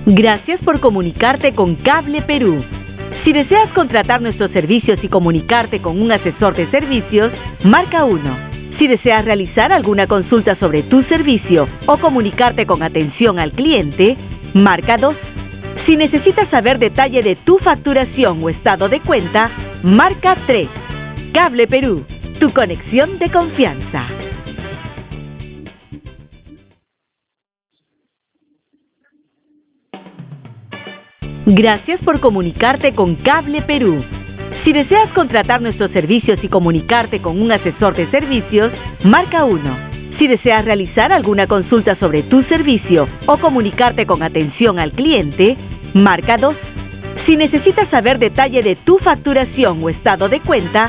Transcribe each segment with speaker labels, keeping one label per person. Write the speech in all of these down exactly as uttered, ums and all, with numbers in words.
Speaker 1: Gracias por comunicarte con Cable Perú. Si deseas contratar nuestros servicios y comunicarte con un asesor de servicios, marca uno. Si deseas realizar alguna consulta sobre tu servicio o comunicarte con atención al cliente, marca dos. Si necesitas saber detalle de tu facturación o estado de cuenta, marca tres. Cable Perú, tu conexión de confianza. Gracias por comunicarte con Cable Perú. Si deseas contratar nuestros servicios y comunicarte con un asesor de servicios, marca uno. Si deseas realizar alguna consulta sobre tu servicio o comunicarte con atención al cliente, marca dos. Si necesitas saber detalle de tu facturación o estado de cuenta,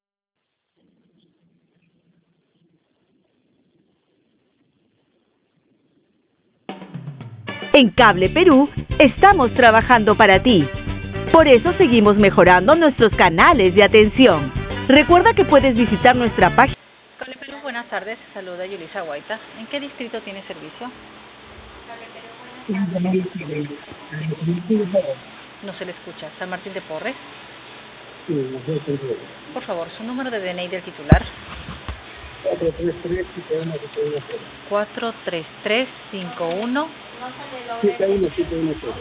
Speaker 1: en Cable Perú estamos trabajando para ti. Por eso seguimos mejorando nuestros canales de atención. Recuerda que puedes visitar nuestra página.
Speaker 2: Cable Perú, buenas tardes. Saluda Yulisa Guaita. ¿En qué distrito tiene servicio? No se le escucha. ¿San Martín de Porres? Por favor, su número de D N I del titular. cuatro tres tres cinco uno
Speaker 3: siete uno siete uno cero.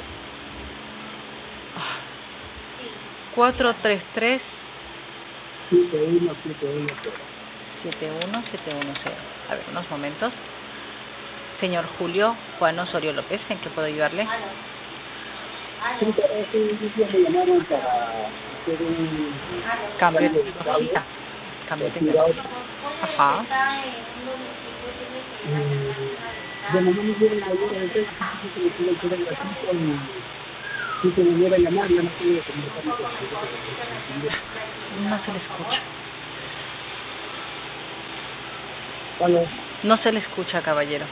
Speaker 2: cuatro tres tres
Speaker 3: siete uno siete uno cero.
Speaker 2: siete uno siete uno cero. A ver, unos momentos. Señor Julio Juan Osorio López, ¿en qué puedo ayudarle?
Speaker 3: Sí, me llamaron para hacer un
Speaker 2: Cambio de tecnología. Cambio de tecnología. Ajá.
Speaker 3: Bueno, no me dieron la ayuda de texto, que me tuve que ir gratuito y sí que me volviera a llamar, ya no pude comunicarme con
Speaker 2: No se le escucha.
Speaker 3: ¿Aló?
Speaker 2: No se le escucha, caballero.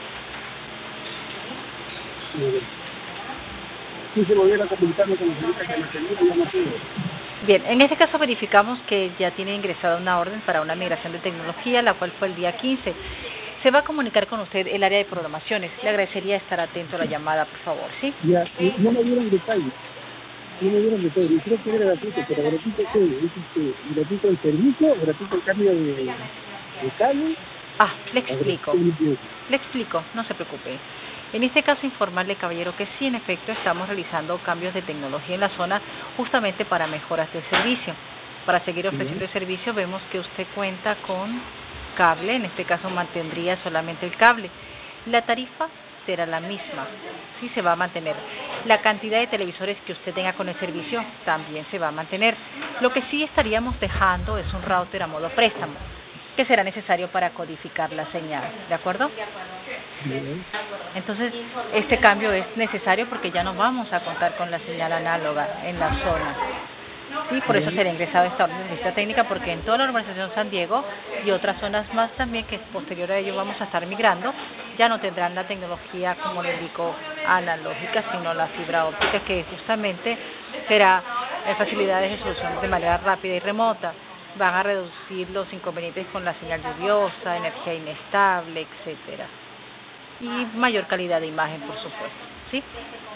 Speaker 3: Si se volviera a comunicarme con la señorita que me atendiera, ya no pude.
Speaker 2: Bien, en este caso verificamos que ya tiene ingresada una orden para una migración de tecnología, la cual fue el día quince. Se va a comunicar con usted el área de programaciones. Le agradecería estar atento a la llamada, por favor, ¿sí?
Speaker 3: Ya, no me dieron detalles. No me dieron detalles. Yo creo que era gratuito, pero gratuito qué? ¿Es este, gratuito el servicio o gratuito el cambio de, de cable?
Speaker 2: Ah, le explico. Le explico, no se preocupe. En este caso, informarle, caballero, que sí, en efecto, estamos realizando cambios de tecnología en la zona justamente para mejoras del servicio. Para seguir ofreciendo el servicio, vemos que usted cuenta con cable, en este caso mantendría solamente el cable. La tarifa será la misma, sí se va a mantener. La cantidad de televisores que usted tenga con el servicio también se va a mantener. Lo que sí estaríamos dejando es un router a modo préstamo, que será necesario para codificar la señal, ¿de acuerdo? Entonces, este cambio es necesario porque ya no vamos a contar con la señal análoga en la zona. Sí, por eso será ingresado esta orden de visita técnica, porque en toda la urbanización San Diego y otras zonas más también, que posterior a ello vamos a estar migrando, ya no tendrán la tecnología, como le indico, analógica, sino la fibra óptica, que justamente será eh, facilidades de solución de manera rápida y remota. Van a reducir los inconvenientes con la señal lluviosa, energía inestable, etcétera. Y mayor calidad de imagen, por supuesto, ¿sí?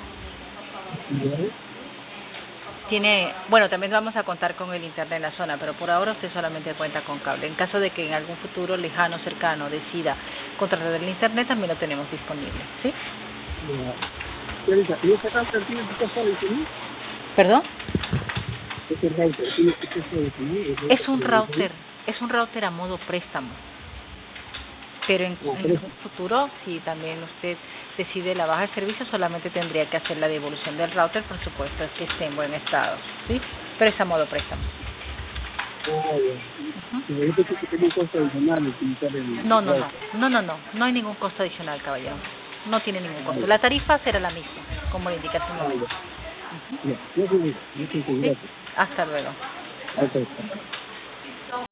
Speaker 2: Tiene, bueno, también vamos a contar con el internet en la zona, pero por ahora usted solamente cuenta con cable. En caso de que en algún futuro lejano, cercano, decida contratar el internet, también lo tenemos disponible, ¿sí?
Speaker 3: ¿Y ese router tiene qué cosa adicional?
Speaker 2: ¿Perdón?
Speaker 3: Ese router tiene qué cosa adicional.
Speaker 2: Es un router, es un router a modo préstamo. Pero en, en un futuro, si también usted decide la baja de servicio, solamente tendría que hacer la devolución del router, por supuesto, es que esté en buen estado, ¿sí? Pero es a modo préstamo. No, no, no, no, no, no, no hay ningún costo adicional, caballero. No tiene ningún costo. La tarifa será la misma, como le indica hace un momento.
Speaker 3: Uh-huh.
Speaker 2: Sí. Hasta luego.
Speaker 3: Okay.